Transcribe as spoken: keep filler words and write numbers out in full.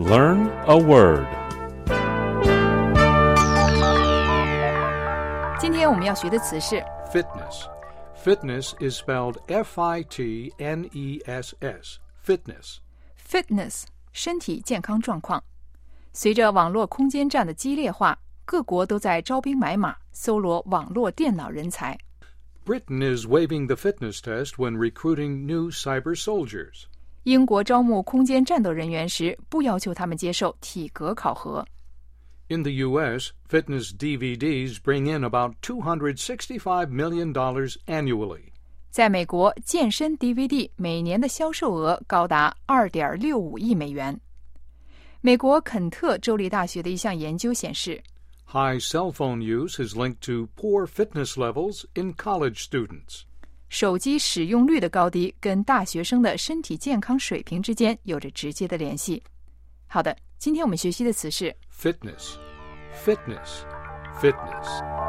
Learn a word. 今天我们要学的词是 Fitness. Fitness is spelled F I T N E S S. Fitness. fitness 身体健康状况。随着网络空间战的激烈化，各国都在招兵买马，搜罗网络电脑人才。 Britain is waiving the fitness test when recruiting new cyber soldiers. 英国招募空间战斗人员时，不要求他们接受体格考核。 In the U S, fitness D V Ds bring in about two hundred sixty-five million dollars annually. 在美国，健身 D V D 每年的销售额高达 二点六五亿美元。美国肯特州立大学的一项研究显示， High cell phone use is linked to poor fitness levels in college students. 手机使用率的高低跟大学生的身体健康水平之间有着直接的联系。好的，今天我们学习的词是 Fitness. Fitness. Fitness.